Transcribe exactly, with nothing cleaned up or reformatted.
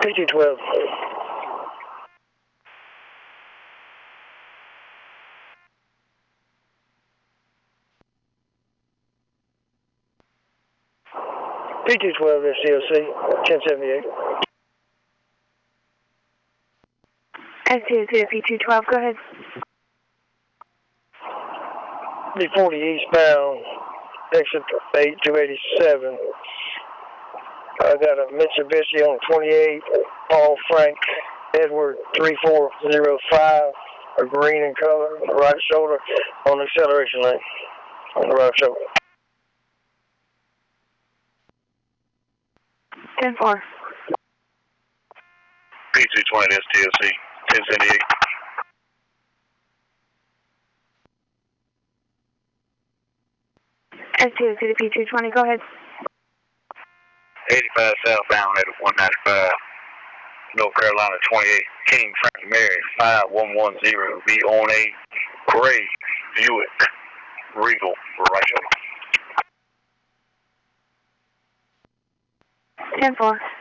P T twelve. P T twelve S T L C, ten seventy-eight. S T L C to P T twelve, go ahead. D forty eastbound, exit eight two eighty-seven. I got a Mitsubishi on twenty-eight, Paul Frank, Edward three four zero five, a green in color, on the right shoulder, on the acceleration lane, on the right shoulder. ten four. P two twenty S T L C, ten seventy-eight. S T L C to P two twenty, go ahead. eighty-five southbound at one ninety-five, North Carolina twenty-eight, King Frank Mary, five one one zero, be on a gray Buick Regal, right shoulder. ten four.